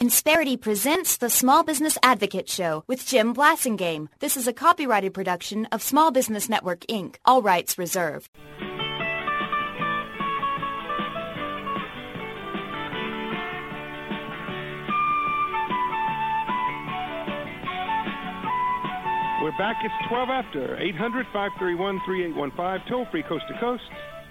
Insperity presents the Small Business Advocate Show with Jim Blasingame. This is a copyrighted production of Small Business Network, Inc., all rights reserved. We're back. It's 12 after. 800-531-3815. Toll free coast to coast.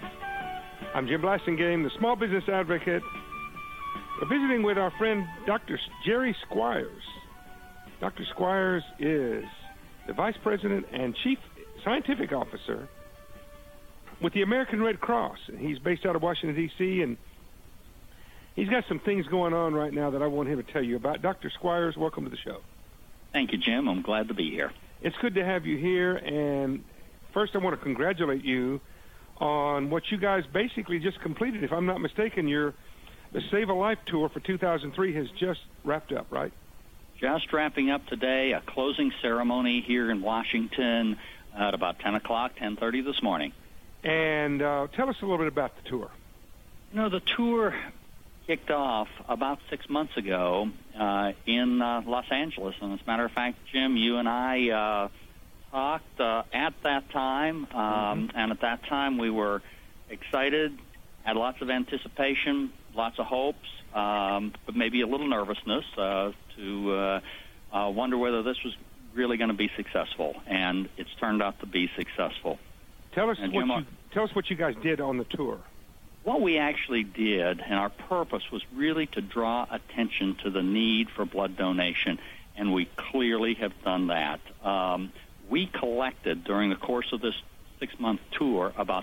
I'm Jim Blasingame, the Small Business Advocate. We're visiting with our friend Dr. Jerry Squires. Dr. Squires is the Vice President and Chief Scientific Officer with the American Red Cross. He's based out of Washington, D.C., and he's got some things going on right now that I want him to tell you about. Dr. Squires, welcome to the show. Thank you, Jim. I'm glad to be here. It's good to have you here, and first I want to congratulate you on what you guys basically just completed. If I'm not mistaken, the Save a Life Tour for 2003 has just wrapped up, right? Just wrapping up today, a closing ceremony here in Washington at about 10 o'clock, 10:30 this morning. And tell us a little bit about the tour. You know, the tour kicked off about 6 months ago in Los Angeles. And as a matter of fact, Jim, you and I talked at that time, and at that time we were excited, had lots of anticipation, lots of hopes, but maybe a little nervousness to wonder whether this was really going to be successful, and it's turned out to be successful. Tell us what you guys did on the tour. What we actually did, and our purpose, was really to draw attention to the need for blood donation, and we clearly have done that. We collected, during the course of this 6-month tour, about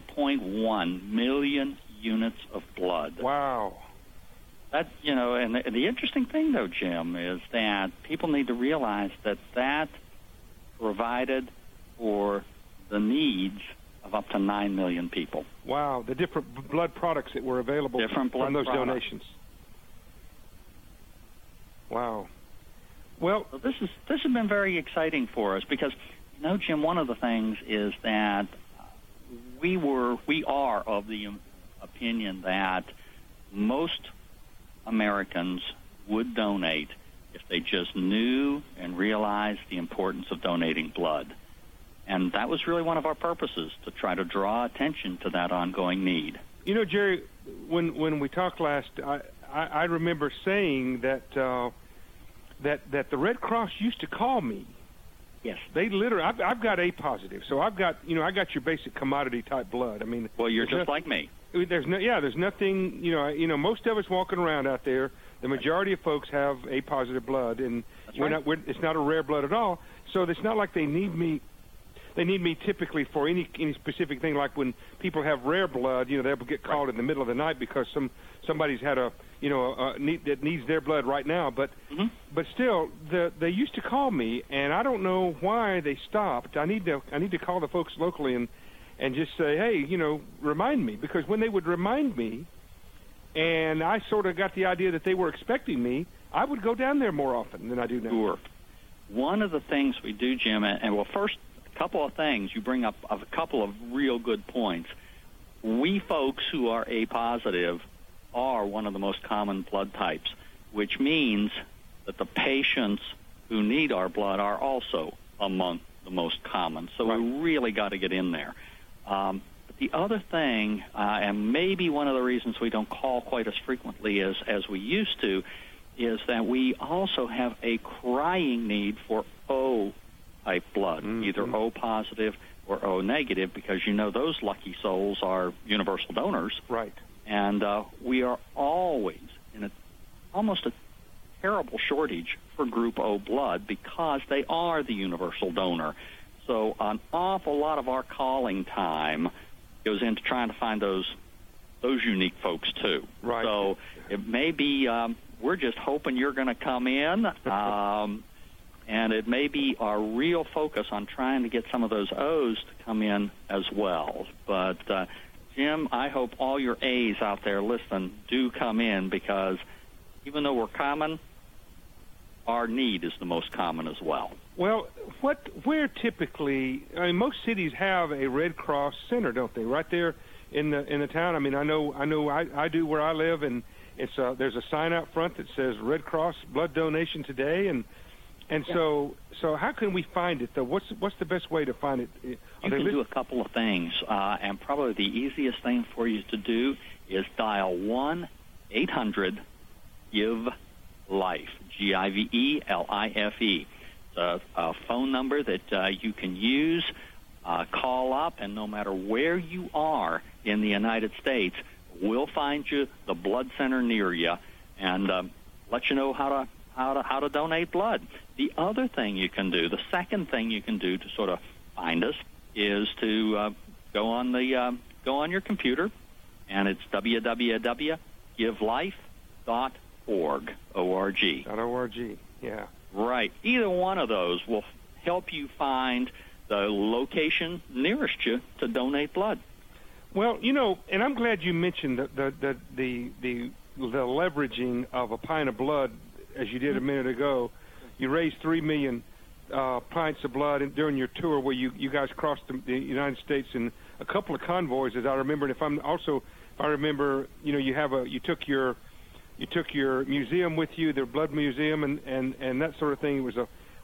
3.1 million units of blood. Wow. That, you know, and the interesting thing, though, Jim, is that people need to realize that provided for the needs of up to 9 million people. Wow, the different blood products that were available from those donations. Wow. Well, so this has been very exciting for us because, you know, Jim, one of the things is that we are of the opinion that most Americans would donate if they just knew and realized the importance of donating blood. And that was really one of our purposes, to try to draw attention to that ongoing need. You know, Jerry, when we talked last, I remember saying that the Red Cross used to call me. Yes. They literally, I've got A positive, so I got your basic commodity type blood. I mean, well, you're just like me. There's nothing, most of us walking around out there, the majority of folks have A positive blood, and it's not a rare blood at all. So it's not like they need me. They need me typically for any specific thing, like when people have rare blood, they'll get called in the middle of the night because somebody's had that needs their blood right now. But still, they used to call me, and I don't know why they stopped. I need to call the folks locally and just say, hey, remind me, because when they would remind me, and I sort of got the idea that they were expecting me, I would go down there more often than I do now. Sure. One of the things we do, Jim, first, couple of things. You bring up a couple of real good points. We folks who are A positive are one of the most common blood types, which means that the patients who need our blood are also among the most common. So we really got to get in there. But the other thing, and maybe one of the reasons we don't call quite as frequently as we used to, is that we also have a crying need for O type blood, either O positive or O negative, because those lucky souls are universal donors. Right. And we are always in almost a terrible shortage for Group O blood because they are the universal donor. So an awful lot of our calling time goes into trying to find those unique folks too. Right. So it may be we're just hoping you're going to come in. And it may be our real focus on trying to get some of those O's to come in as well. But, Jim, I hope all your A's out there listening do come in, because even though we're common, our need is the most common as well. Well, where typically, most cities have a Red Cross center, don't they? Right there in the town. I mean, I know I do where I live, and there's a sign out front that says Red Cross blood donation today, and so how can we find it though? What's the best way to find it? You can do a couple of things, and probably the easiest thing for you to do is dial 1-800-GIVE-LIFE, GIVELIFE. It's a phone number that you can use. Call up, and no matter where you are in the United States, we'll find you the blood center near you and let you know how to donate blood. The other thing you can do, the second thing you can do to sort of find us, is to go on your computer, and it's www.givelife.org. .org, yeah. Right. Either one of those will help you find the location nearest you to donate blood. Well, and I'm glad you mentioned the leveraging of a pint of blood, as you did a minute ago. You raised 3 million pints of blood during your tour, where you guys crossed the United States in a couple of convoys, as I remember. And if I remember, you took your museum with you, their blood museum, and that sort of thing was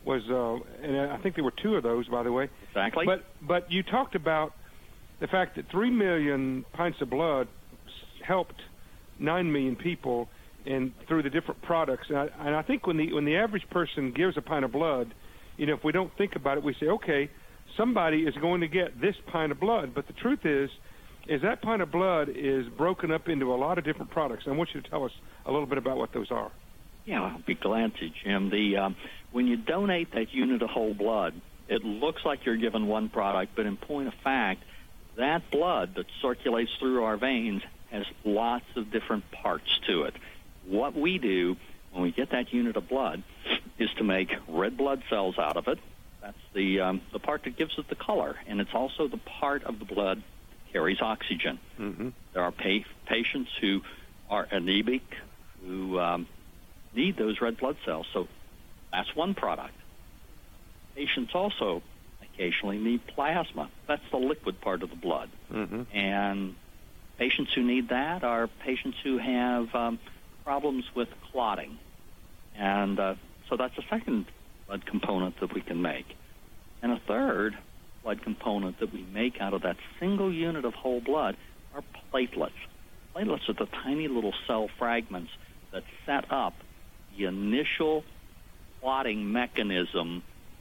and I think there were 2 of those, by the way. Exactly. But you talked about the fact that 3 million pints of blood helped 9 million people through the different products. And I think when the average person gives a pint of blood, if we don't think about it, we say, okay, somebody is going to get this pint of blood. But the truth is that pint of blood is broken up into a lot of different products. And I want you to tell us a little bit about what those are. Yeah, I'll be glad to, Jim. When you donate that unit of whole blood, it looks like you're given one product, but in point of fact, that blood that circulates through our veins has lots of different parts to it. What we do when we get that unit of blood is to make red blood cells out of it. That's the part that gives it the color, and it's also the part of the blood that carries oxygen. Mm-hmm. There are patients who are anemic, who need those red blood cells, so that's one product. Patients also occasionally need plasma. That's the liquid part of the blood. Mm-hmm. And patients who need that are patients who have problems with clotting. And so that's a second blood component that we can make. And a third blood component that we make out of that single unit of whole blood are platelets. Platelets are the tiny little cell fragments that set up the initial clotting mechanism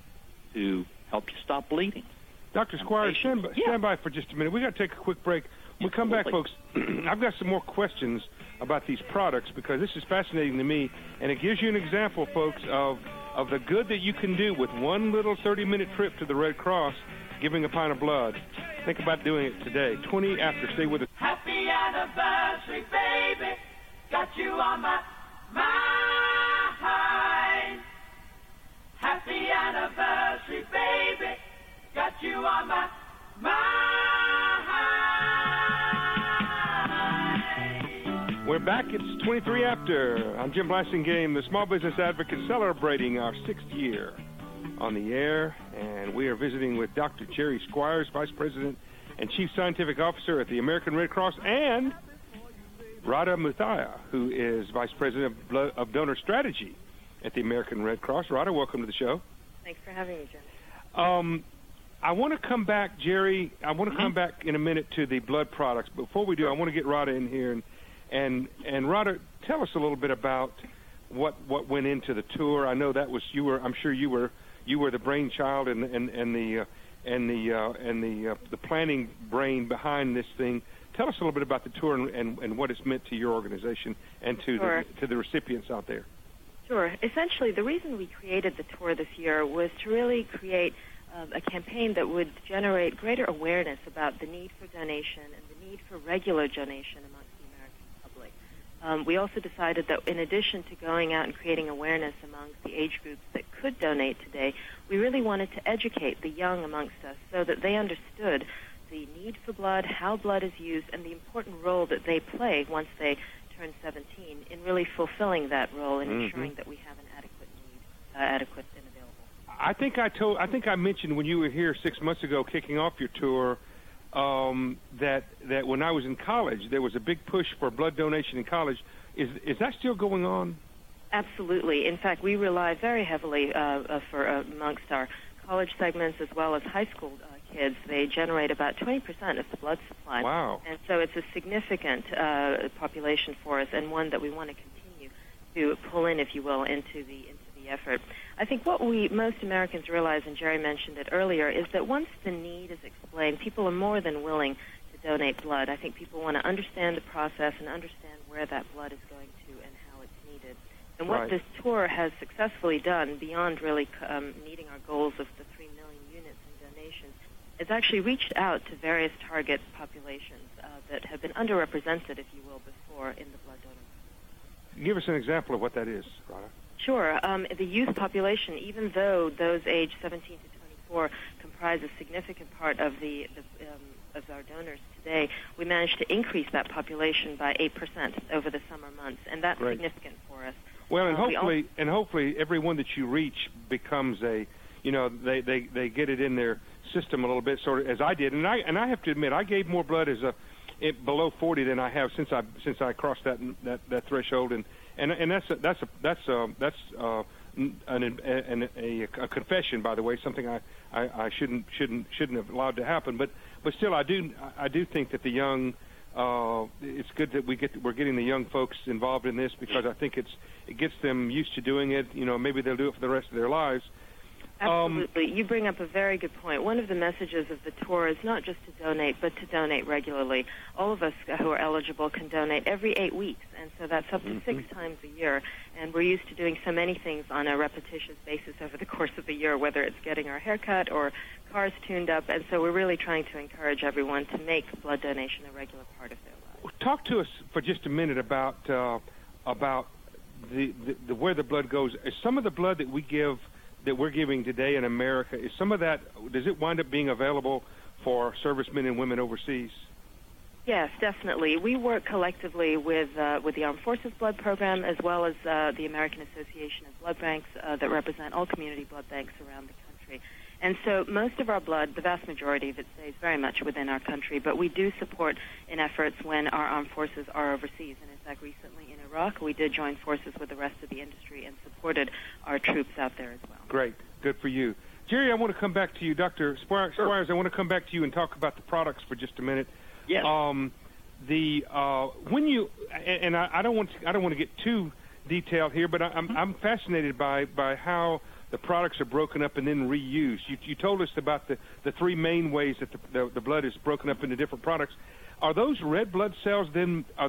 to help you stop bleeding. Dr. Squires, stand by for just a minute. We've got to take a quick break. When we come back, folks, I've got some more questions about these products because this is fascinating to me, and it gives you an example, folks, of the good that you can do with one little 30-minute trip to the Red Cross, giving a pint of blood. Think about doing it today. 20 after. Stay with us. Happy anniversary, baby. Got you on my mind. Happy anniversary, baby. Got you on my mind. We're back. It's 23 after. I'm Jim Blasingame, the Small Business Advocate, celebrating our 6th year on the air, and we are visiting with Dr. Jerry Squires, Vice President and Chief Scientific Officer at the American Red Cross, and Radha Muthaiah, who is Vice President of Donor Strategy at the American Red Cross. Radha, welcome to the show. Thanks for having me, Jim. I want to come back, Jerry. I want to come back in a minute to the blood products. Before we do, I want to get Radha in here, and Radha, tell us a little bit about what went into the tour. I know that was I'm sure you were the brainchild and the planning brain behind this thing. Tell us a little bit about the tour and what it's meant to your organization and to the recipients out there. Sure. Essentially, the reason we created the tour this year was to really create a campaign that would generate greater awareness about the need for donation and the need for regular donation amongst the American public. We also decided that in addition to going out and creating awareness amongst the age groups that could donate today, we really wanted to educate the young amongst us so that they understood the need for blood, how blood is used, and the important role that they play once they turn 17 in really fulfilling that role and ensuring that we have an adequate and available. I think I mentioned when you were here 6 months ago, kicking off your tour, that when I was in college, there was a big push for blood donation in college. Is that still going on? Absolutely. In fact, we rely very heavily amongst our college segments as well as high school kids. They generate about 20% of the blood supply. Wow. And so it's a significant population for us, and one that we want to continue to pull in, if you will, into the effort. I think what most Americans realize, and Jerry mentioned it earlier, is that once the need is explained, people are more than willing to donate blood. I think people want to understand the process and understand where that blood is going to and how it's needed. And what this tour has successfully done, beyond really meeting our goals of the 3 million units in donations, is actually reached out to various target populations that have been underrepresented, if you will, before in the blood donor. Give us an example of what that is, Rada. Sure. The youth population, even though those aged 17 to 24 comprise a significant part of of our donors today, we managed to increase that population by 8% over the summer months, and that's significant for us. Well, and hopefully everyone that you reach becomes they get it in their system a little bit, sort of as I did, and I have to admit I gave more blood below 40 than I have since I crossed that threshold, and that's a confession, by the way, something I shouldn't have allowed to happen, but still I do think that the young it's good that we're getting the young folks involved in this, because I think it gets them used to doing it. Maybe they'll do it for the rest of their lives. Absolutely. You bring up a very good point. One of the messages of the tour is not just to donate, but to donate regularly. All of us who are eligible can donate every 8 weeks, and so that's up to 6 times a year. And we're used to doing so many things on a repetitious basis over the course of the year, whether it's getting our hair cut or cars tuned up. And so we're really trying to encourage everyone to make blood donation a regular part of their lives. Talk to us for just a minute about the where the blood goes. Is some of the blood that we're giving today in America, does it wind up being available for servicemen and women overseas? Yes, definitely. We work collectively with the Armed Forces Blood Program, as well as the American Association of Blood Banks that represent all community blood banks around the country. And so most of our blood, the vast majority of it, stays very much within our country, but we do support in efforts when our armed forces are overseas. And in fact, recently in Iraq, we did join forces with the rest of the industry and supported our troops out there as well. Great. Good for you. Jerry, I want to come back to you. Dr. Squires, I want to come back to you and talk about the products for just a minute. Yes. When you, and I don't want to get too detailed here, but I'm fascinated by how the products are broken up and then reused. You told us about the 3 main ways that the blood is broken up into different products. Are those red blood cells then? How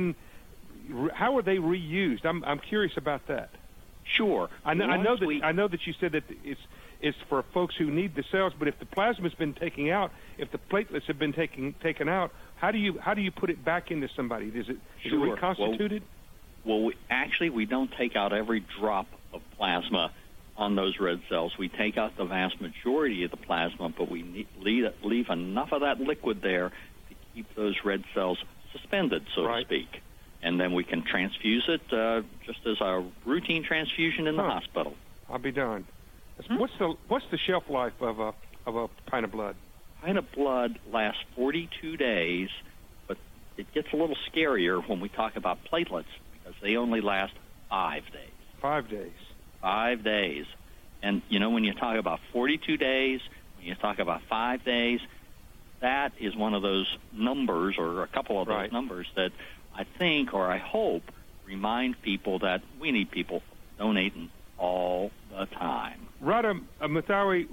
are they reused? I'm curious about that. Sure. I know that you said that it's for folks who need the cells, but if the plasma's been taken out, if the platelets have been taken out, how do you put it back into somebody? Is it reconstituted? Well, we don't take out every drop of plasma on those red cells. We take out the vast majority of the plasma, but we leave enough of that liquid there to keep those red cells suspended, so to speak. And then we can transfuse it just as a routine transfusion in the hospital. I'll be darned. What's the shelf life of a pint of blood? A pint of blood lasts 42 days, but it gets a little scarier when we talk about platelets because they only last 5 days. 5 days. 5 days. And, when you talk about 42 days, when you talk about 5 days, that is one of those numbers or a couple of those numbers that I think or I hope remind people that we need people donating all the time. Rada Muthawi,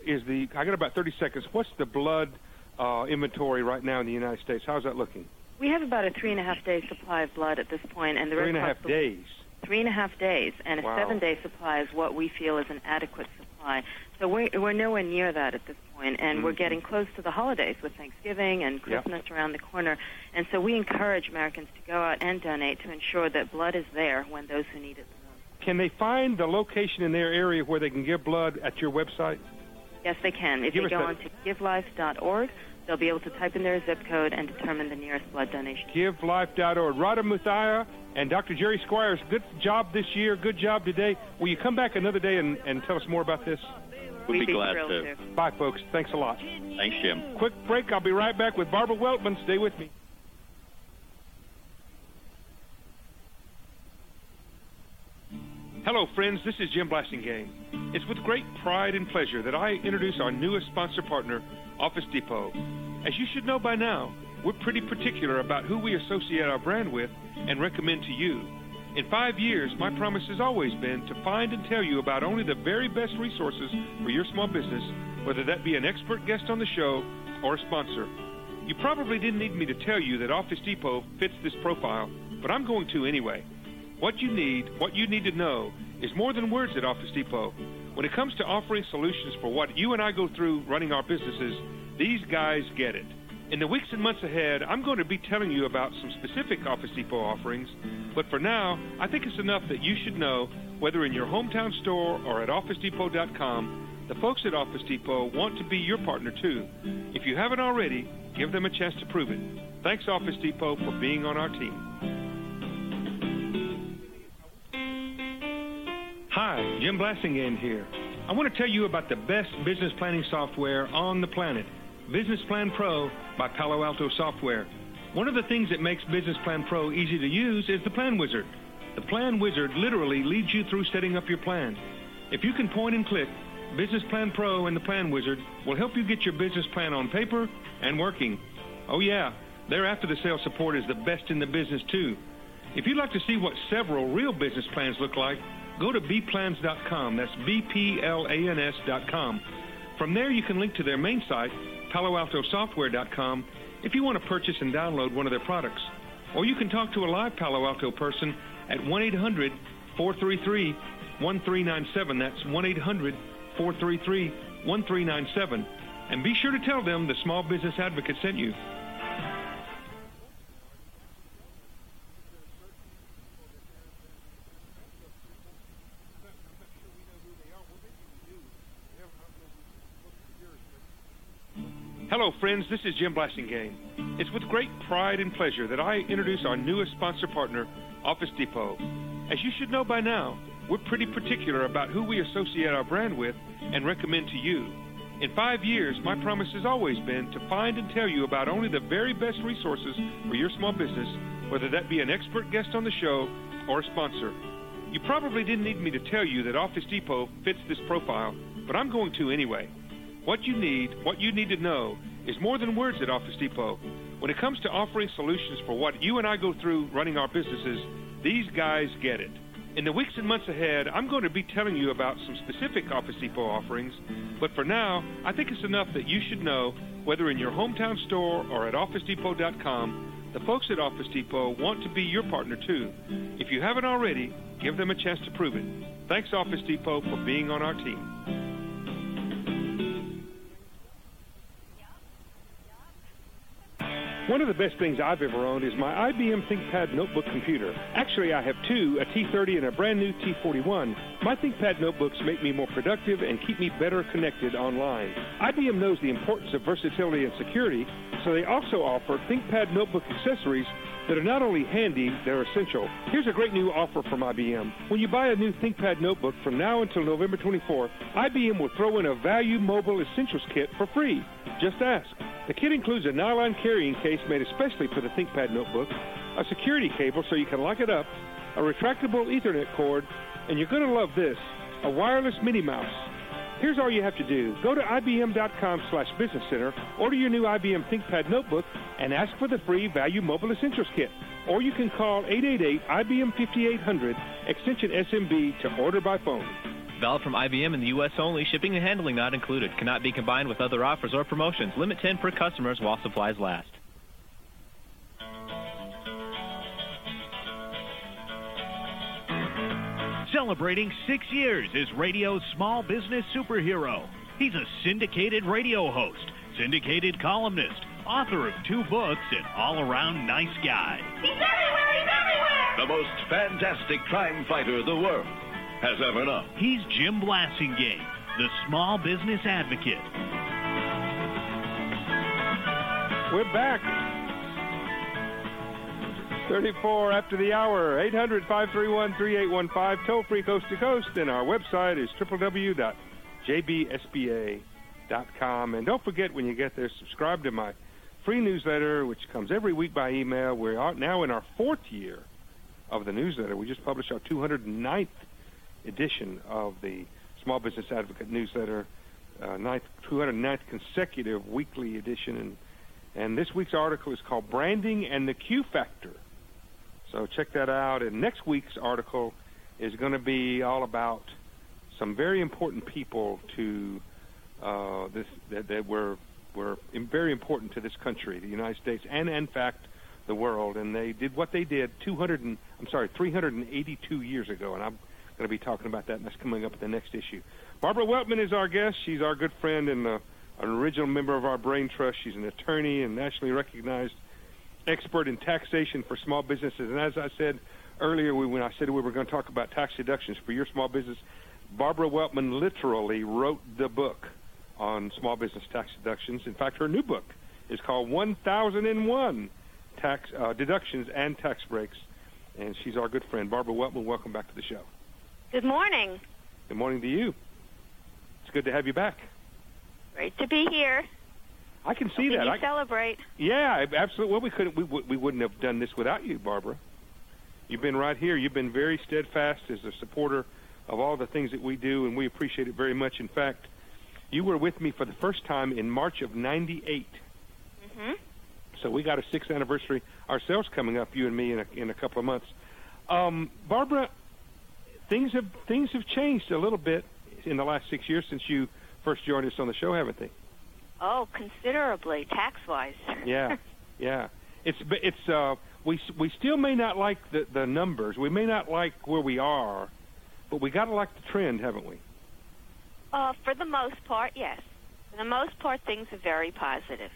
I got about 30 seconds. What's the blood inventory right now in the United States? How's that looking? We have about a 3.5-day supply of blood at this point, and the 3.5 days. 3.5 days, and a 7-day supply is what we feel is an adequate supply. So we're nowhere near that at this point, and we're getting close to the holidays with Thanksgiving and Christmas around the corner. And so we encourage Americans to go out and donate to ensure that blood is there when those who need it the most. Can they find the location in their area where they can give blood at your website? Yes, they can. If they go on to givelife.org, they'll be able to type in their zip code and determine the nearest blood donation. Givelife.org. Rada Muthiah and Dr. Jerry Squires, good job this year, good job today. Will you come back another day and tell us more about this? We'd be glad to. Bye, folks. Thanks a lot. Thanks, Jim. Quick break. I'll be right back with Barbara Weltman. Stay with me. Hello, friends. This is Jim Blasingame. It's with great pride and pleasure that I introduce our newest sponsor partner, Office Depot. As you should know by now, we're pretty particular about who we associate our brand with and recommend to you. In 5 years, my promise has always been to find and tell you about only the very best resources for your small business, whether that be an expert guest on the show or a sponsor. You probably didn't need me to tell you that Office Depot fits this profile, but I'm going to anyway. What you need to know is more than words at Office Depot. When it comes to offering solutions for what you and I go through running our businesses, these guys get it. In the weeks and months ahead, I'm going to be telling you about some specific Office Depot offerings, but for now, I think it's enough that you should know, whether in your hometown store or at OfficeDepot.com, the folks at Office Depot want to be your partner too. If you haven't already, give them a chance to prove it. Thanks, Office Depot, for being on our team. Hi, Jim Blasingame here. I want to tell you about the best business planning software on the planet, Business Plan Pro by Palo Alto Software. One of the things that makes Business Plan Pro easy to use is the Plan Wizard. The Plan Wizard literally leads you through setting up your plan. If you can point and click, Business Plan Pro and the Plan Wizard will help you get your business plan on paper and working. Oh yeah, their after-the-sale support is the best in the business too. If you'd like to see what several real business plans look like, go to bplans.com. That's BPLANS.com. From there, you can link to their main site, PaloAltoSoftware.com, if you want to purchase and download one of their products. Or you can talk to a live Palo Alto person at 1-800-433-1397. That's 1-800-433-1397. And be sure to tell them the Small Business Advocate sent you. Hello, friends. This is Jim Blasingame. It's with great pride and pleasure that I introduce our newest sponsor partner, Office Depot. As you should know by now, we're pretty particular about who we associate our brand with and recommend to you. In 5 years, my promise has always been to find and tell you about only the very best resources for your small business, whether that be an expert guest on the show or a sponsor. You probably didn't need me to tell you that Office Depot fits this profile, but I'm going to anyway. What you need to know is more than words at Office Depot. When it comes to offering solutions for what you and I go through running our businesses, these guys get it. In the weeks and months ahead, I'm going to be telling you about some specific Office Depot offerings, but for now, I think it's enough that you should know, whether in your hometown store or at OfficeDepot.com, the folks at Office Depot want to be your partner too. If you haven't already, give them a chance to prove it. Thanks, Office Depot, for being on our team. One of the best things I've ever owned is my IBM ThinkPad notebook computer. Actually, I have two, a T30 and a brand new T41. My ThinkPad notebooks make me more productive and keep me better connected online. IBM knows the importance of versatility and security, so they also offer ThinkPad notebook accessories that are not only handy, they're essential. Here's a great new offer from IBM. When you buy a new ThinkPad notebook from now until November 24th, IBM will throw in a Value Mobile Essentials Kit for free. Just ask. The kit includes a nylon carrying case made especially for the ThinkPad notebook, a security cable so you can lock it up, a retractable Ethernet cord, and you're going to love this, a wireless mini mouse. Here's all you have to do. Go to IBM.com/Business Center, order your new IBM ThinkPad notebook, and ask for the free Value Mobile Essentials Kit. Or you can call 888-IBM-5800, extension SMB, to order by phone. Valid from IBM in the U.S. only. Shipping and handling not included. Cannot be combined with other offers or promotions. Limit 10 per customers while supplies last. Celebrating 6 years as radio's small business superhero. He's a syndicated radio host, syndicated columnist, author of 2 books, and all-around nice guy. He's everywhere! He's everywhere! The most fantastic crime fighter the world has ever known. He's Jim Blasingame, the small business advocate. We're back. 34 after the hour, 800-531-3815, toll-free coast to coast, and our website is www.jbsba.com. And don't forget, when you get there, subscribe to my free newsletter, which comes every week by email. We are now in our 4th year of the newsletter. We just published our 209th edition of the Small Business Advocate newsletter, 209th consecutive weekly edition. And this week's article is called Branding and the Q Factor. So check that out. And next week's article is going to be all about some very important people to that were very important to this country, the United States, and in fact the world. And they did what they did 382 years ago. And I'm going to be talking about that, and that's coming up in the next issue. Barbara Weltman is our guest. She's our good friend and an original member of our Brain Trust. She's an attorney and nationally recognized expert in taxation for small businesses. And as I said earlier, when I said we were going to talk about tax deductions for your small business, Barbara Weltman literally wrote the book on small business tax deductions. In fact, her new book is called 1001 Tax Deductions and Tax Breaks. And she's our good friend. Barbara Weltman, welcome back to the show. Good morning. Good morning to you. It's good to have you back. Great to be here. I can see that. I celebrate. Yeah, absolutely. Well, we wouldn't have done this without you, Barbara. You've been right here. You've been very steadfast as a supporter of all the things that we do, and we appreciate it very much. In fact, you were with me for the first time in March of '98. Mm-hmm. So we got a 6th anniversary ourselves coming up, you and me, in a couple of months. Barbara, things have changed a little bit in the last 6 years since you first joined us on the show, haven't they? Oh, considerably, tax-wise. Yeah. We still may not like the numbers. We may not like where we are, but we got to like the trend, haven't we? For the most part, yes. For the most part, things are very positive.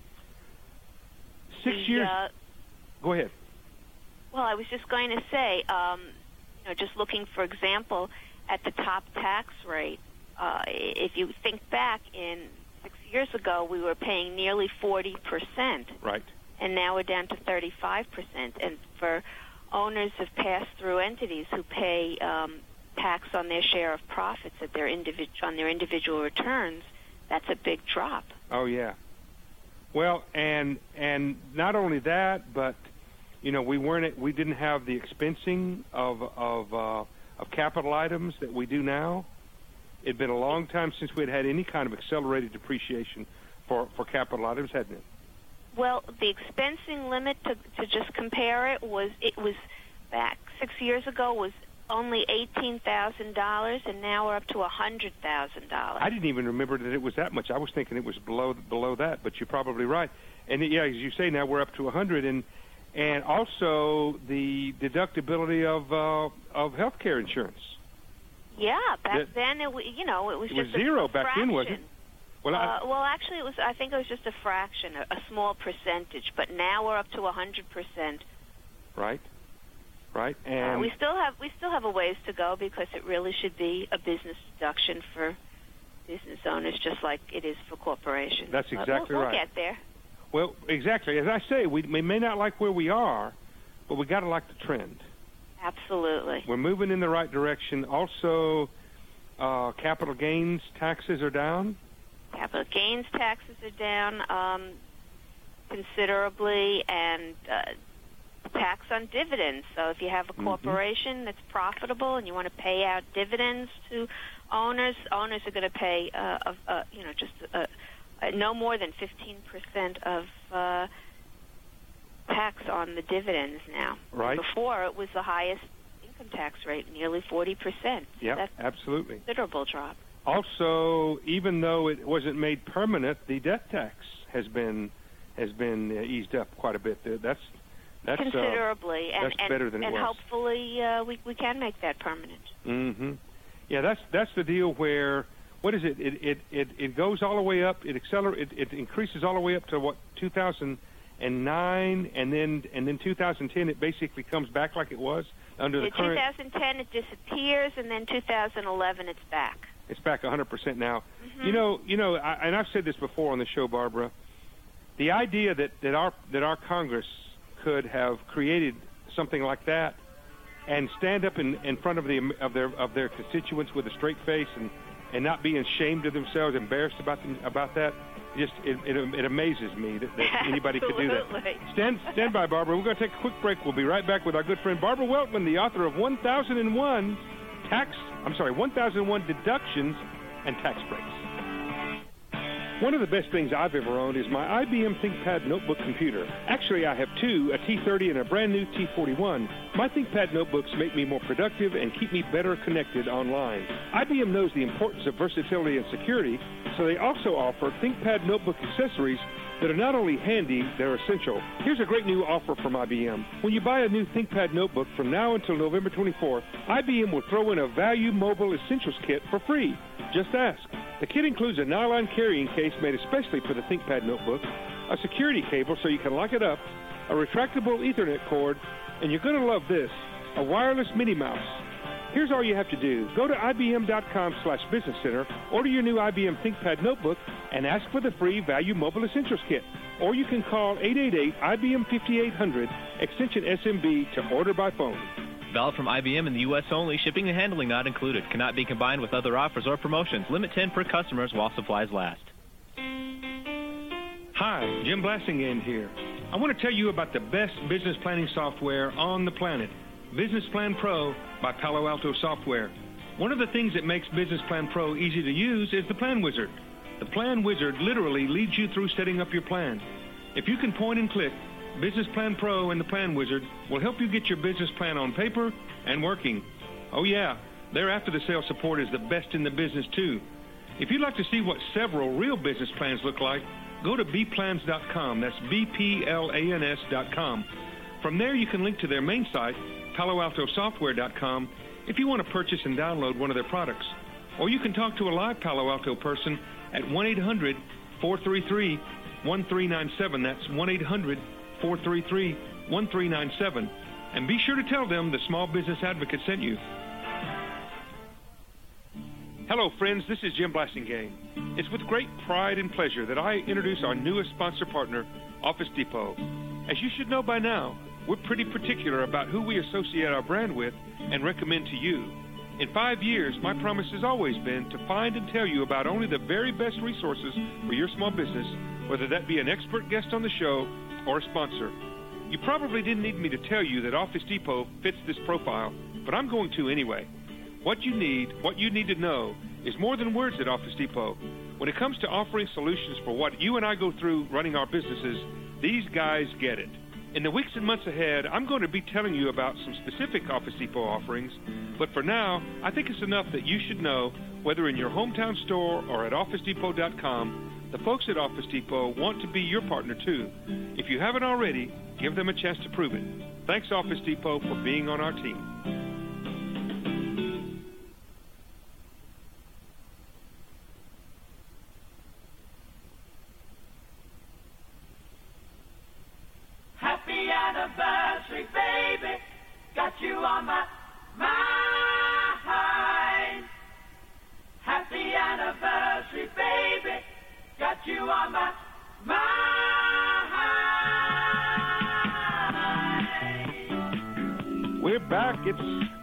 6 years. Go ahead. Well, I was just going to say, just looking, for example, at the top tax rate, if you think back in 6 years ago, we were paying nearly 40%. Right. And now we're down to 35%. And for owners of pass-through entities who pay tax on their share of profits on their individual returns, that's a big drop. Oh, yeah. Well, and not only that, but we didn't have the expensing of capital items that we do now. It'd been a long time since we'd had any kind of accelerated depreciation for capital items, hadn't it? Well, the expensing limit, to just compare it was back 6 years ago was only $18,000, and now we're up to $100,000. I didn't even remember that it was that much. I was thinking it was below that, but you're probably right. And yeah, as you say, now we're up to 100, and also the deductibility of health care insurance. Yeah, back then it was just zero a back then, wasn't it? Well, actually, I think it was just a fraction, a small percentage. But now we're up to 100%. Right. And we still have a ways to go because it really should be a business deduction for business owners, just like it is for corporations. That's exactly right. We'll get there. Well, exactly. As I say, we may not like where we are, but we got to like the trend. Absolutely. We're moving in the right direction. Also, capital gains taxes are down. Capital gains taxes are down considerably, and tax on dividends. So if you have a corporation that's profitable and you want to pay out dividends to owners are going to pay no more than 15% of tax on the dividends now. Right. Before, it was the highest income tax rate, nearly 40%. Yeah, that's absolutely. A considerable drop. Also, even though it wasn't made permanent, the death tax has been eased up quite a bit. That's considerably, that's better than it was. And hopefully, we can make that permanent. Mm-hmm. Yeah, that's the deal. Where what is it? It goes all the way up. It increases all the way up to what 2009, and then 2010 it basically comes back like it was under the current. 2010 it disappears, and then 2011 it's back. It's back 100% now. Mm-hmm. And I've said this before on the show, Barbara. The idea that our Congress could have created something like that and stand up in front of their constituents with a straight face and not be ashamed of themselves, embarrassed about that. Just it amazes me that anybody could do that. Stand by, Barbara. We're going to take a quick break. We'll be right back with our good friend Barbara Weltman, the author of 1001 1001 deductions and tax breaks. One of the best things I've ever owned is my IBM ThinkPad notebook computer. Actually, I have two, a T30 and a brand new T41. My ThinkPad notebooks make me more productive and keep me better connected online. IBM knows the importance of versatility and security, so they also offer ThinkPad notebook accessories that are not only handy, they're essential. Here's a great new offer from IBM. When you buy a new ThinkPad notebook from now until November 24th, IBM will throw in a Value Mobile Essentials Kit for free. Just ask. The kit includes a nylon carrying case made especially for the ThinkPad notebook, a security cable so you can lock it up, a retractable Ethernet cord, and you're going to love this, a wireless Minnie Mouse. Here's all you have to do. Go to IBM.com/Business Center, order your new IBM ThinkPad notebook, and ask for the free Value Mobile Essentials Kit. Or you can call 888-IBM-5800, extension SMB, to order by phone. Valid from IBM in the U.S. only. Shipping and handling not included. Cannot be combined with other offers or promotions. Limit 10 per customers while supplies last. Hi, Jim Blasingame here. I want to tell you about the best business planning software on the planet, Business Plan Pro by Palo Alto Software. One of the things that makes Business Plan Pro easy to use is the Plan Wizard. The Plan Wizard literally leads you through setting up your plan. If you can point and click, Business Plan Pro and the Plan Wizard will help you get your business plan on paper and working. Oh yeah, their after-the-sale support is the best in the business too. If you'd like to see what several real business plans look like, go to bplans.com. That's BPLANS.com. From there you can link to their main site, PaloAltoSoftware.com, if you want to purchase and download one of their products. Or you can talk to a live Palo Alto person at 1-800-433-1397. That's 1-800-433-1397. And be sure to tell them the Small Business Advocate sent you. Hello, friends. This is Jim Blasingame. It's with great pride and pleasure that I introduce our newest sponsor partner, Office Depot. As you should know by now, we're pretty particular about who we associate our brand with and recommend to you. In 5 years, my promise has always been to find and tell you about only the very best resources for your small business, whether that be an expert guest on the show or a sponsor. You probably didn't need me to tell you that Office Depot fits this profile, but I'm going to anyway. What you need to know, is more than words at Office Depot. When it comes to offering solutions for what you and I go through running our businesses, these guys get it. In the weeks and months ahead, I'm going to be telling you about some specific Office Depot offerings, but for now, I think it's enough that you should know, whether in your hometown store or at OfficeDepot.com, the folks at Office Depot want to be your partner too. If you haven't already, give them a chance to prove it. Thanks, Office Depot, for being on our team. Happy anniversary, baby. Got you on my mind. Happy anniversary, baby. Got you on my mind. We're back. It's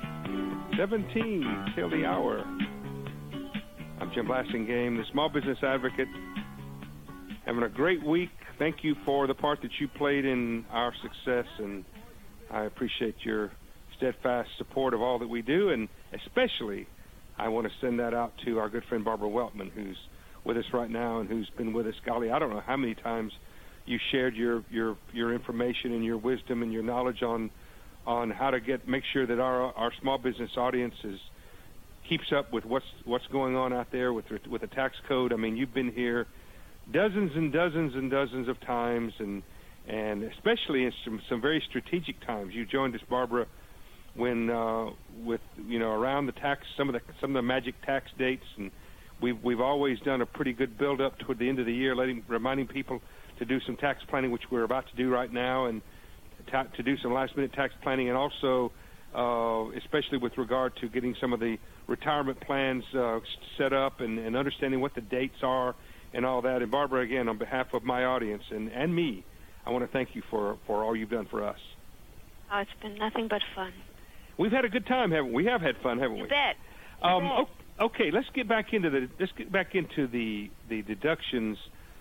17 till the hour. I'm Jim Blasingame, the Small Business Advocate. Having a great week. Thank you for the part that you played in our success, and I appreciate your steadfast support of all that we do, and especially I want to send that out to our good friend Barbara Weltman, who's with us right now and who's been with us, golly, I don't know how many times you shared your information and your wisdom and your knowledge on how to make sure that our small business audience keeps up with what's going on out there with the tax code. I mean, you've been here dozens and dozens and dozens of times, and especially in some very strategic times. You joined us, Barbara, when around the tax, some of the magic tax dates, and we've always done a pretty good build up toward the end of the year, reminding people to do some tax planning, which we're about to do right now, and to do some last minute tax planning, and also especially with regard to getting some of the retirement plans set up and understanding what the dates are and all that. And Barbara, again, on behalf of my audience and me, I want to thank you for all you've done for us. Oh, it's been nothing but fun. We've had a good time, haven't we? We have had fun, haven't we? You bet. Okay, let's get back into the deductions.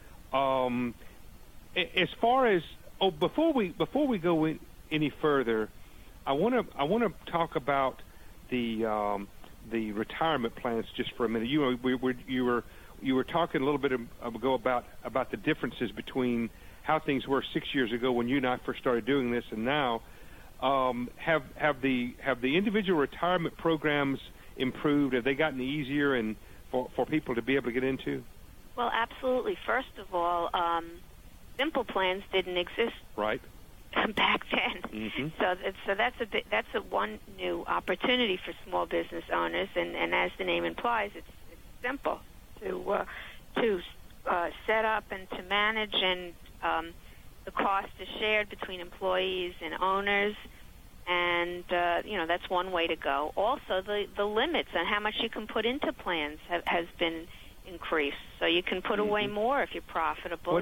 As far as before we go any further, I want to talk about the the retirement plans just for a minute. You were talking a little bit ago about the differences between how things were 6 years ago when you and I first started doing this, and now. Have the individual retirement programs improved? Have they gotten easier and for people to be able to get into? Well, absolutely. First of all, simple plans didn't exist right back then. Mm-hmm. So that's one new opportunity for small business owners, and as the name implies, it's simple to set up and to manage, and the cost is shared between employees and owners, and that's one way to go. Also, the limits on how much you can put into plans has been increased, so you can put away more if you're profitable.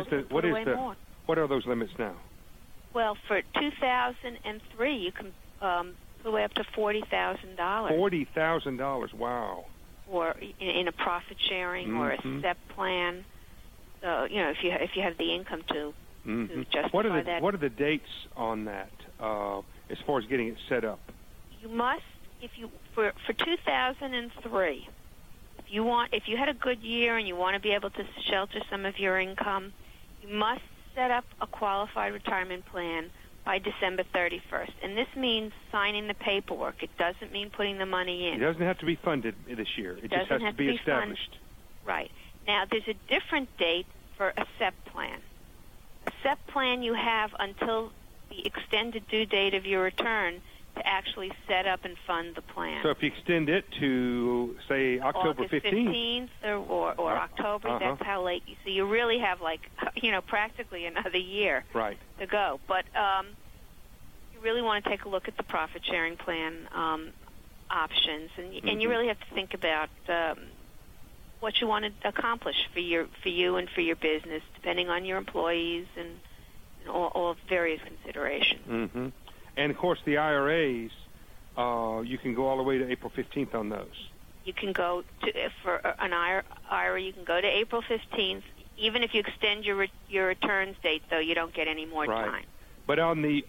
What are those limits now? Well, for 2003, you can put away up to $40,000. $40,000, wow! Or in a profit sharing or a SEP plan. So if you have the income to justify that. What are the dates on that as far as getting it set up? You must, for 2003, if you had a good year and you want to be able to shelter some of your income, you must set up a qualified retirement plan by December 31st. And this means signing the paperwork. It doesn't mean putting the money in. It doesn't have to be funded this year. It just has to be established. Right. Now, there's a different date for a SEP plan. A SEP plan you have until the extended due date of your return to actually set up and fund the plan. So if you extend it to, say, October August 15th or October, that's how late. So you really have, practically another year to go. But you really want to take a look at the profit-sharing plan options, and you really have to think about what you want to accomplish for you and for your business, depending on your employees and all various considerations. Mm-hmm. And, of course, the IRAs, you can go all the way to April 15th on those. You can go for an IRA, you can go to April 15th. Even if you extend your returns date, though, you don't get any more time. But on the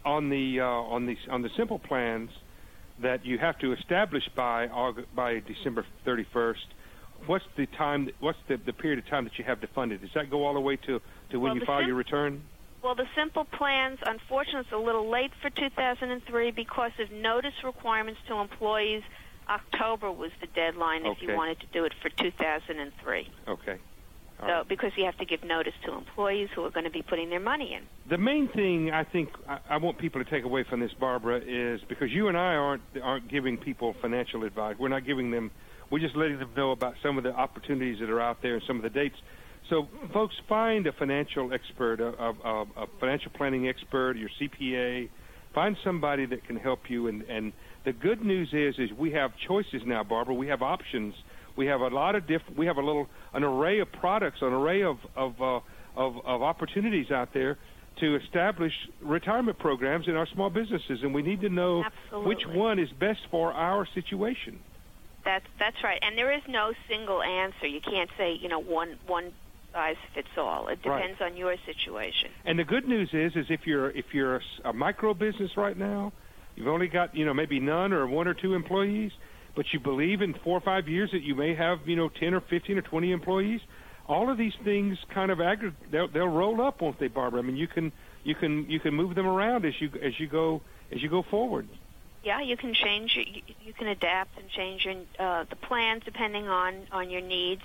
simple plans that you have to establish by December 31st, what's the time? What's the period of time that you have to fund it? Does that go all the way to when you file your return? Well, the simple plans, unfortunately, it's a little late for 2003 because of notice requirements to employees. October was the deadline if you wanted to do it for 2003. Okay. So because you have to give notice to employees who are going to be putting their money in. The main thing I think I want people to take away from this, Barbara, is because you and I aren't giving people financial advice. We're not giving them. We're just letting them know about some of the opportunities that are out there and some of the dates. So, folks, find a financial expert, a financial planning expert, your CPA. Find somebody that can help you. And the good news is we have choices now, Barbara. We have options. We have a lot of different. We have an array of products, an array of opportunities out there to establish retirement programs in our small businesses, and we need to know which one is best for our situation. That's right, and there is no single answer. You can't say one size fits all. It depends on your situation. And the good news is if you're a micro business right now, you've only got maybe none or one or two employees, but you believe in 4 or 5 years that you may have 10 or 15 or 20 employees. All of these things kind of they'll roll up, won't they, Barbara? I mean, you can move them around as you go forward. Yeah, you can change. You can adapt and change the plans depending on your needs.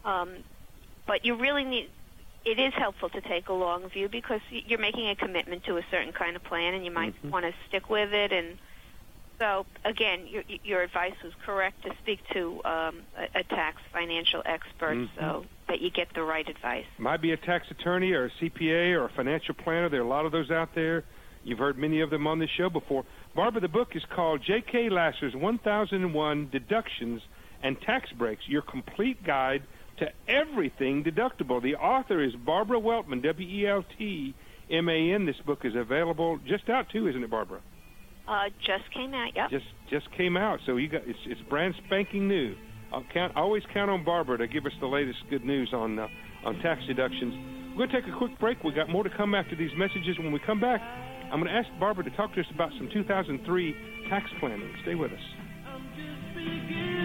But you really need. It is helpful to take a long view because you're making a commitment to a certain kind of plan, and you might want to stick with it. And so, again, your advice was correct to speak to a tax financial expert so that you get the right advice. Might be a tax attorney or a CPA or a financial planner. There are a lot of those out there. You've heard many of them on this show before. Barbara, the book is called J.K. Lasser's 1001 Deductions and Tax Breaks, your complete guide to everything deductible. The author is Barbara Weltman, W-E-L-T-M-A-N. This book is available just out, too, isn't it, Barbara? Just came out, yep. Just came out, so it's brand spanking new. Always count on Barbara to give us the latest good news on tax deductions. We're going to take a quick break. We've got more to come after these messages. When we come back, I'm going to ask Barbara to talk to us about some 2003 tax planning. Stay with us.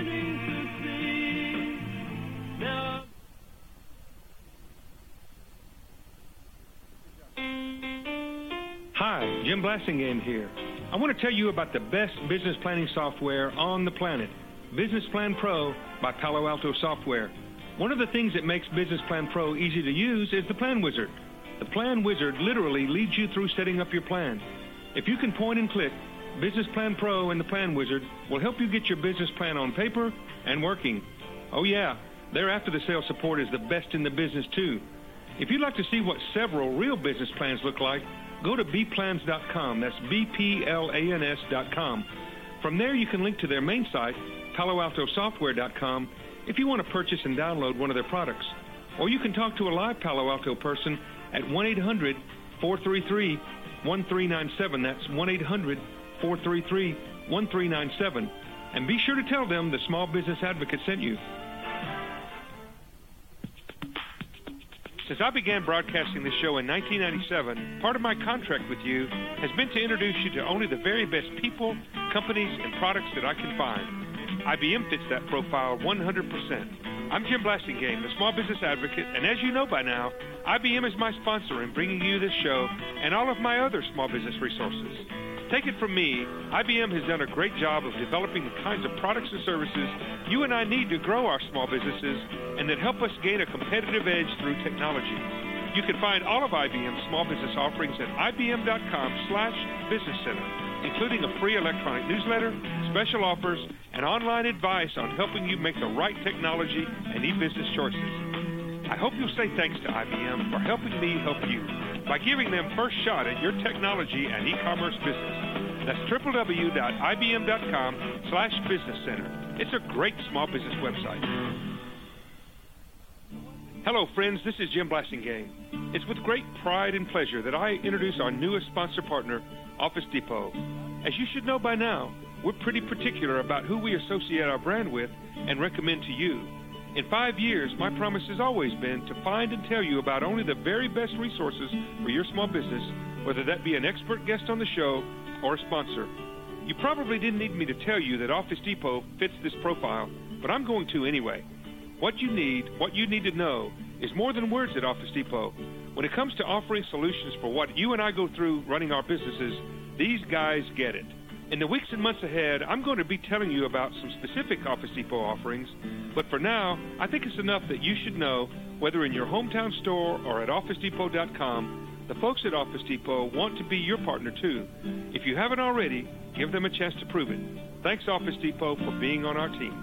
Jim Blassingame here. I want to tell you about the best business planning software on the planet, Business Plan Pro by Palo Alto Software. One of the things that makes Business Plan Pro easy to use is the Plan Wizard. The Plan Wizard literally leads you through setting up your plan. If you can point and click, Business Plan Pro and the Plan Wizard will help you get your business plan on paper and working. Oh yeah, their after-the-sale support is the best in the business too. If you'd like to see what several real business plans look like, go to bplans.com. That's BPLANS.com. From there, you can link to their main site, PaloAltoSoftware.com, if you want to purchase and download one of their products. Or you can talk to a live Palo Alto person at 1-800-433-1397. That's 1-800-433-1397. And be sure to tell them the Small Business Advocate sent you. Since I began broadcasting this show in 1997, part of my contract with you has been to introduce you to only the very best people, companies, and products that I can find. IBM fits that profile 100%. I'm Jim Blassingame, the Small Business Advocate, and as you know by now, IBM is my sponsor in bringing you this show and all of my other small business resources. Take it from me, IBM has done a great job of developing the kinds of products and services you and I need to grow our small businesses and that help us gain a competitive edge through technology. You can find all of IBM's small business offerings at ibm.com/business center, including a free electronic newsletter, special offers, and online advice on helping you make the right technology and e-business choices. I hope you'll say thanks to IBM for helping me help you by giving them first shot at your technology and e-commerce business. That's www.ibm.com/business center. It's a great small business website. Hello, friends. This is Jim Blassingame. It's with great pride and pleasure that I introduce our newest sponsor partner, Office Depot. As you should know by now, we're pretty particular about who we associate our brand with and recommend to you. In 5 years, my promise has always been to find and tell you about only the very best resources for your small business, whether that be an expert guest on the show or a sponsor. You probably didn't need me to tell you that Office Depot fits this profile, but I'm going to anyway. What you need to know, is more than words at Office Depot. When it comes to offering solutions for what you and I go through running our businesses, these guys get it. In the weeks and months ahead, I'm going to be telling you about some specific Office Depot offerings, but for now, I think it's enough that you should know, whether in your hometown store or at OfficeDepot.com, the folks at Office Depot want to be your partner too. If you haven't already, give them a chance to prove it. Thanks, Office Depot, for being on our team.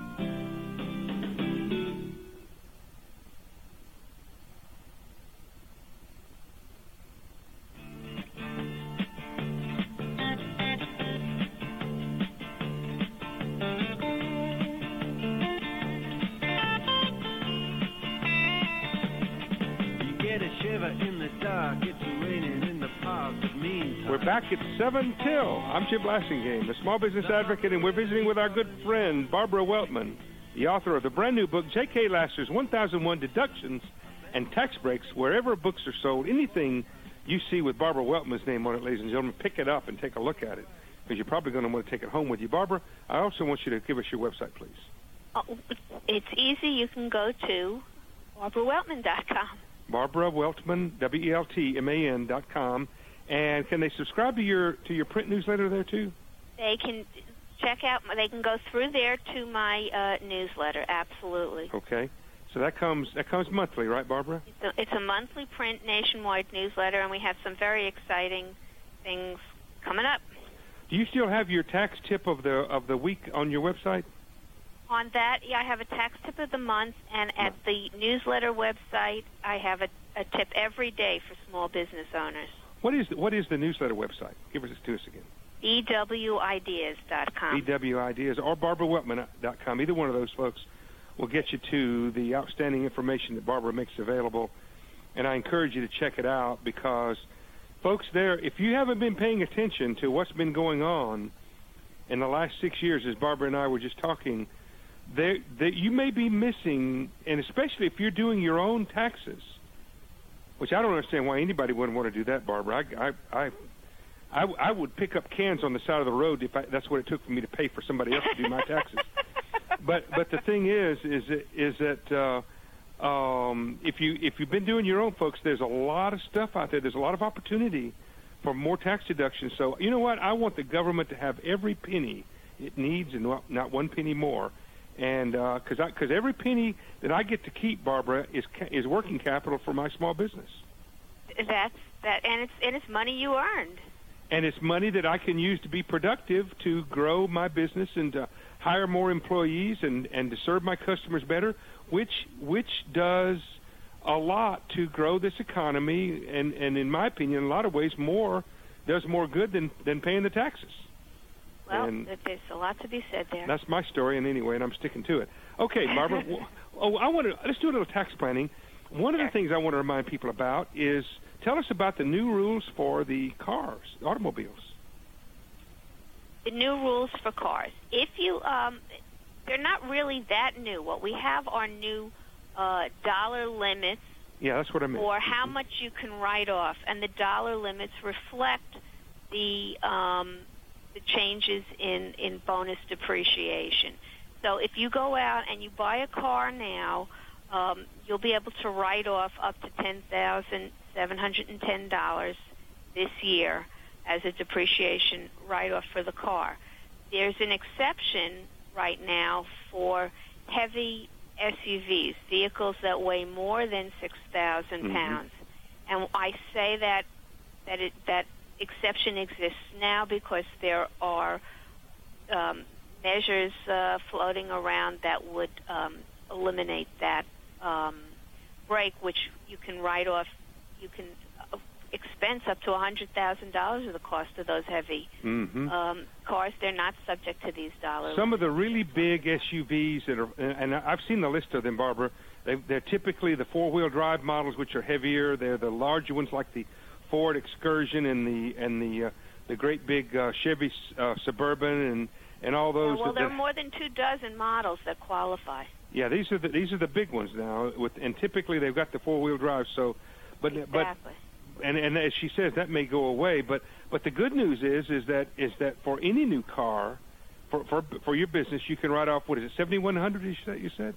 We're back at 7 till. I'm Jim Blassingame, the Small Business Advocate, and we're visiting with our good friend, Barbara Weltman, the author of the brand new book, J.K. Lasser's 1001 Deductions and Tax Breaks. Wherever books are sold, anything you see with Barbara Weltman's name on it, ladies and gentlemen, pick it up and take a look at it, because you're probably going to want to take it home with you. Barbara, I also want you to give us your website, please. Oh, it's easy. You can go to BarbaraWeltman.com. Barbara Weltman, WELTMAN.com. And can they subscribe to your print newsletter there too? They can check out. They can go through there to my newsletter. Absolutely. Okay. So that comes monthly, right, Barbara? It's a monthly print nationwide newsletter, and we have some very exciting things coming up. Do you still have your tax tip of the week on your website? On that, yeah, I have a tax tip of the month, and at the newsletter website, I have a tip every day for small business owners. What is the newsletter website? Give it to us again. BWIdeas.com. BWIdeas or BarbaraWeltman.com. Either one of those folks will get you to the outstanding information that Barbara makes available. And I encourage you to check it out because, folks, if you haven't been paying attention to what's been going on in the last 6 years, as Barbara and I were just talking, that you may be missing, and especially if you're doing your own taxes, which I don't understand why anybody wouldn't want to do that, Barbara. I would pick up cans on the side of the road if that's what it took for me to pay for somebody else to do my taxes. But the thing is that if you've been doing your own, folks, there's a lot of stuff out there. There's a lot of opportunity for more tax deductions. So you know what? I want the government to have every penny it needs and not one penny more. And because every penny that I get to keep, Barbara, is working capital for my small business. And it's money you earned. And it's money that I can use to be productive, to grow my business and to hire more employees and to serve my customers better, which does a lot to grow this economy. And in my opinion, in a lot of ways, does more good than paying the taxes. Well, there's a lot to be said there. That's my story, and I'm sticking to it. Okay, Barbara. Let's do a little tax planning. One of the things I want to remind people about is tell us about the new rules for the cars, automobiles. The new rules for cars. If you, they're not really that new. What we have are new dollar limits. Yeah, that's what I meant. For how much you can write off, and the dollar limits reflect the changes in bonus depreciation. So if you go out and you buy a car now, you'll be able to write off up to $10,710 this year as a depreciation write-off for the car. There's an exception right now for heavy SUVs, vehicles that weigh more than 6,000 pounds. And I say that exception exists now because there are measures floating around that would eliminate that break, which you can write off. You can expense up to $100,000 of the cost of those heavy cars. They're not subject to these dollars. Some of the really big SUVs that are, and I've seen the list of them, Barbara. They're typically the four-wheel drive models, which are heavier. They're the larger ones, like the Ford Excursion and the great big Chevy Suburban and all those. Well, there are more than 24 models that qualify. Yeah, these are the big ones now. And typically they've got the four-wheel drive. So, exactly. And as she says, that may go away. But the good news is that for any new car, for your business, you can write off, what is it, $7,100? You said.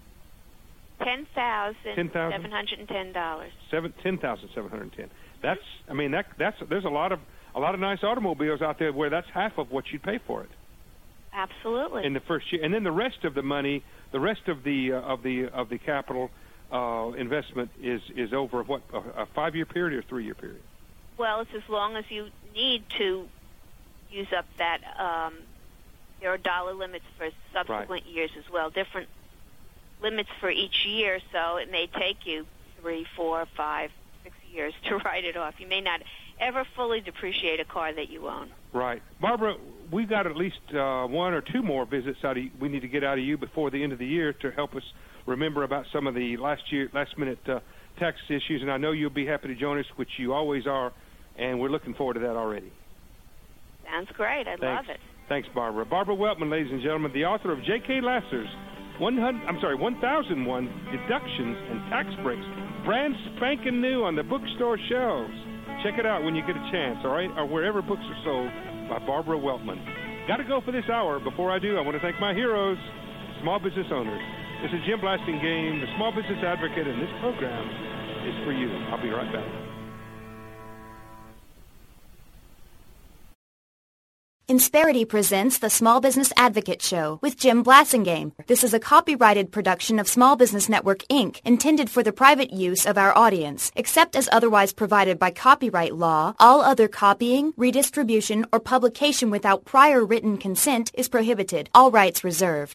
$10,710. $10,710. There's a lot of nice automobiles out there where that's half of what you'd pay for it. Absolutely. In the first year, and then the rest of the money, the rest of the capital investment is over what, a 5-year period or 3-year period? Well, it's as long as you need to use up that. There are dollar limits for subsequent years as well. Different limits for each year, so it may take you 3, 4, 5, 6 years to write it off. You may not ever fully depreciate a car that you own. Right. Barbara, we've got at least 1 or 2 more visits we need to get out of you before the end of the year to help us remember about some of the last-minute tax issues, and I know you'll be happy to join us, which you always are, and we're looking forward to that already. Sounds great. I love it. Thanks, Barbara. Barbara Weltman, ladies and gentlemen, the author of J.K. Lasser's 1001 Deductions and Tax Breaks, brand spanking new on the bookstore shelves. Check it out when you get a chance, all right? Or wherever books are sold, by Barbara Weltman. Got to go for this hour. Before I do, I want to thank my heroes, small business owners. This is Jim Blasingame, the Small Business Advocate, and this program is for you. I'll be right back. Insperity presents the Small Business Advocate Show with Jim Blasingame. This is a copyrighted production of Small Business Network, Inc., intended for the private use of our audience. Except as otherwise provided by copyright law, all other copying, redistribution, or publication without prior written consent is prohibited. All rights reserved.